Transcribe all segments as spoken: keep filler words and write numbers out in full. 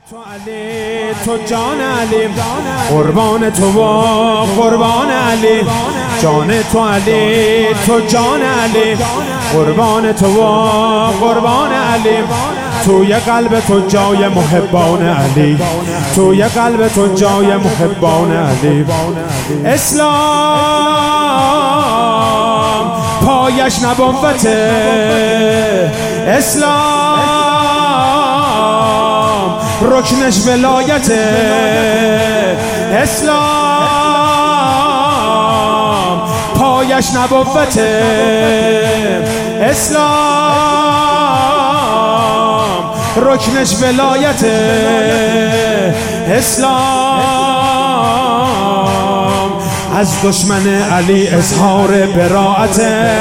تو علی تو جان علی قربان تو و قربان علی جان تو علی تو جان علی قربان تو و قربان علی توی قلب تو جای محبان علی توی قلب تو جای محبان علی اسلام پایش نبوته اسلام رکنش ولایت اسلام پایش نبوت اسلام رکنش ولایت اسلام از دشمن علی اظهار براءت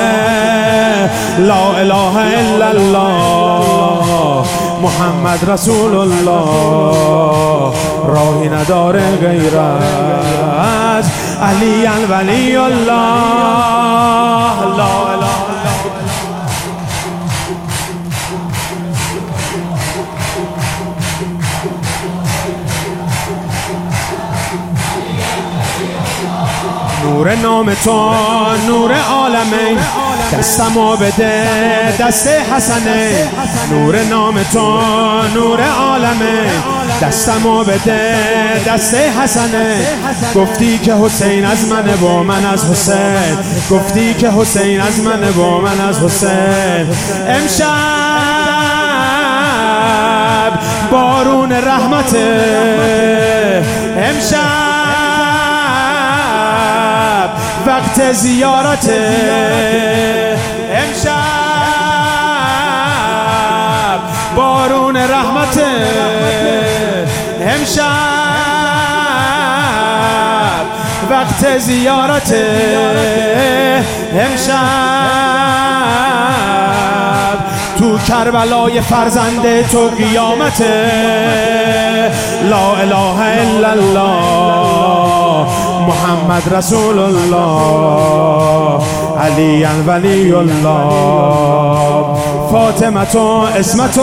لا اله الا الله محمد رسول الله راهی نداره غیر از علی ولی الله لا اله نور نام تو نور عالمین دستمو بده دست حسنه نور نام تو نور عالمین دستمو بده دست حسنه گفتی که حسین از منه و من از حسین گفتی که حسین از منه و من از حسین امشب بارون رحمت امشب وقت زیارت امشب بارون رحمت امشب وقت زیارت امشب تو کربلای فرزند تو قیامت لا اله الا الله محمد رسول الله علی ولی الله فاطمه تو اسمت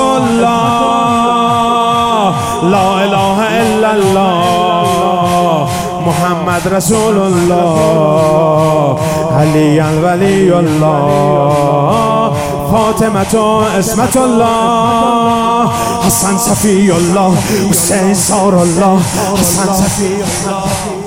الله لا اله الا الله محمد رسول الله علی ولی الله فاطمه تو اسمت الله حسن صفی الله حسین سار الله حسن صفی الله